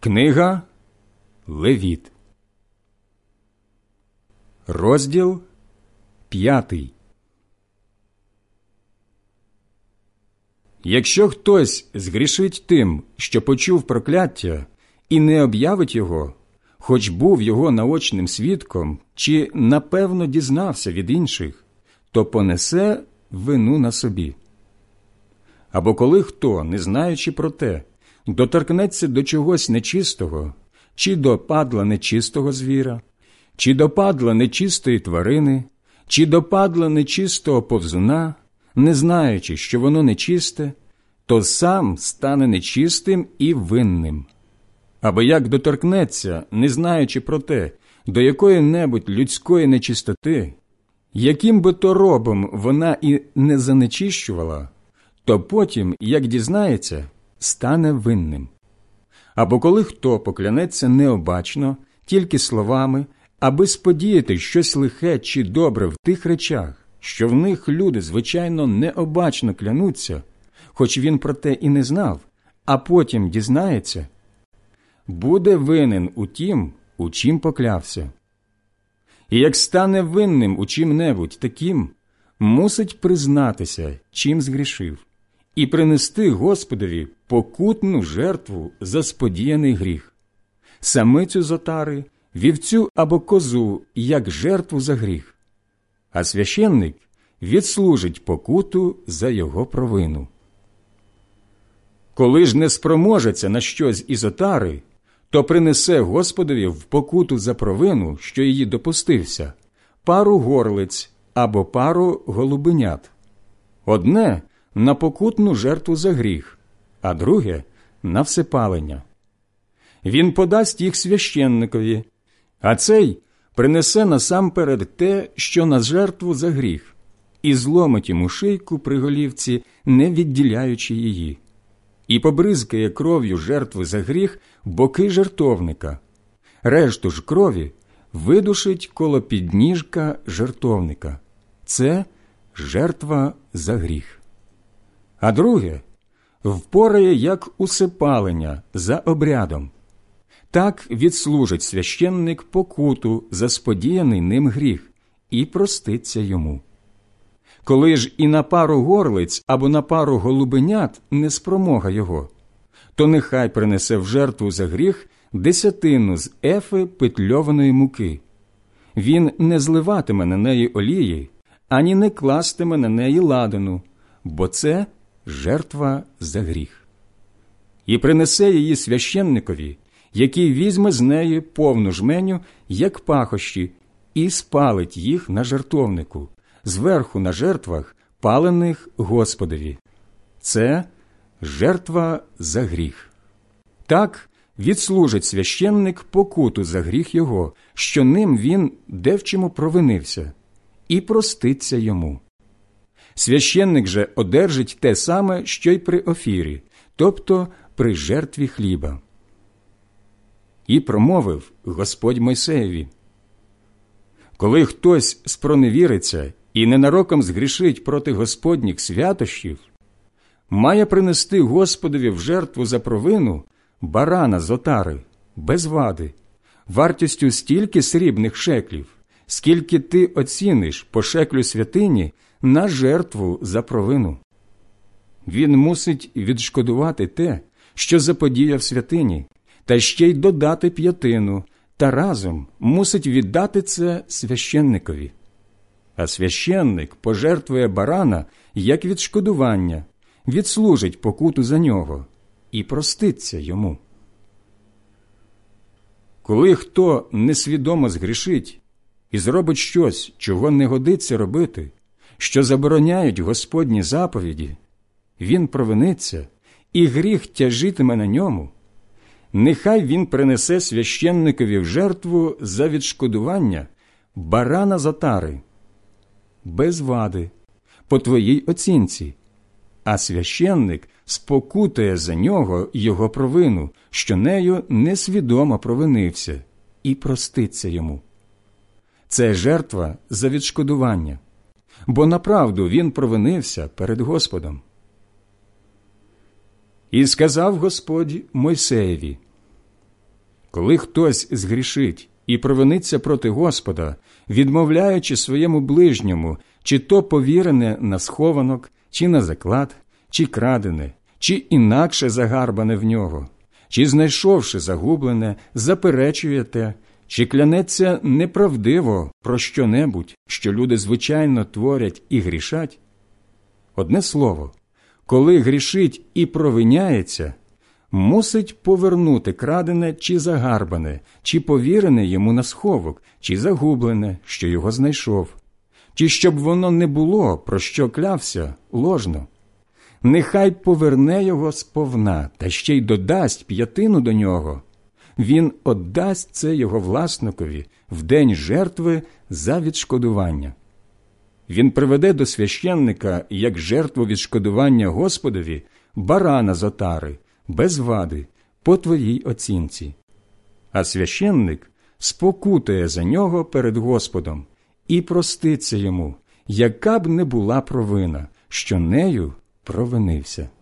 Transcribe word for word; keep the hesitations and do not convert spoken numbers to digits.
Книга Левіт, розділ п'ятий. Якщо хтось згрішить тим, що почув прокляття, і не об'явить його, хоч був його наочним свідком, чи напевно дізнався від інших, то понесе вину на собі. Або коли хто, не знаючи про те, доторкнеться до чогось нечистого, чи до падла нечистого звіра, чи до падла нечистої тварини, чи до падла нечистого повзуна, не знаючи, що воно нечисте, то сам стане нечистим і винним. Або як доторкнеться, не знаючи про те, до якої-небудь людської нечистоти, яким би то робом вона і не занечищувала, то потім, як дізнається, стане винним. Або коли хто поклянеться необачно, тільки словами, аби сподіяти щось лихе чи добре в тих речах, що в них люди, звичайно, необачно клянуться, хоч він про те і не знав, а потім дізнається, буде винен у тім, у чим поклявся. І як стане винним у чим-небудь таким, мусить признатися, чим згрішив, і принести Господові покутну жертву за сподіяний гріх, самицю з отари, вівцю або козу, як жертву за гріх, а священник відслужить покуту за його провину. Коли ж не спроможеться на щось із отари, то принесе Господові в покуту за провину, що її допустився, пару горлиць або пару голубенят. Одне – на покутну жертву за гріх, а друге – на всепалення. Він подасть їх священникові, а цей принесе насамперед те, що на жертву за гріх, і зломить йому шийку при голівці, не відділяючи її, і побризкає кров'ю жертви за гріх боки жертовника, решту ж крові видушить коло підніжка жертовника. Це жертва за гріх. А друге впорає як усипалення за обрядом. Так відслужить священник покуту за сподіяний ним гріх і проститься йому. Коли ж і на пару горлиць або на пару голубенят не спромога його, то нехай принесе в жертву за гріх десятину з ефи петльованої муки. Він не зливатиме на неї олії, ані не кластиме на неї ладану, бо це жертва за гріх. І принесе її священникові, який візьме з неї повну жменю, як пахощі, і спалить їх на жертовнику, зверху на жертвах, палених Господові. Це жертва за гріх. Так відслужить священник покуту за гріх його, що ним він де в чому провинився, і проститься йому. Священник же одержить те саме, що й при офірі, тобто при жертві хліба. І промовив Господь Мойсеєві: коли хтось спроневіриться і ненароком згрішить проти Господніх святощів, має принести Господові в жертву за провину барана з отари, без вади, вартістю стільки срібних шеклів, скільки ти оціниш по шеклю святині на жертву за провину. Він мусить відшкодувати те, що заподіяв святині, та ще й додати п'ятину, та разом мусить віддати це священникові. А священник пожертвує барана як відшкодування, відслужить покуту за нього і проститься йому. Коли хто несвідомо згрішить і зробить щось, чого не годиться робити, що забороняють Господні заповіді, він провиниться, і гріх тяжитиме на ньому, нехай він принесе священникові в жертву за відшкодування барана з отари, без вади, по твоїй оцінці, а священник спокутає за нього його провину, що нею несвідомо провинився, і проститься йому. Це жертва за відшкодування, бо направду він провинився перед Господом. І сказав Господь Мойсеєві: Коли хтось згрішить і провиниться проти Господа, відмовляючи своєму ближньому, чи то повірене на схованок, чи на заклад, чи крадене, чи інакше загарбане в нього, чи, знайшовши загублене, заперечує те, чи клянеться неправдиво про що-небудь, що люди звичайно творять і грішать, одне слово, коли грішить і провиняється, мусить повернути крадене чи загарбане, чи повірене йому на сховок, чи загублене, що його знайшов, чи щоб воно не було, про що клявся, ложно. Нехай поверне його сповна, та ще й додасть п'ятину до нього. Він оддасть це його власникові в день жертви за відшкодування. Він приведе до священника, як жертву відшкодування Господові, барана з отари, без вади, по твоїй оцінці. А священник спокутує за нього перед Господом і проститься йому, яка б не була провина, що нею провинився.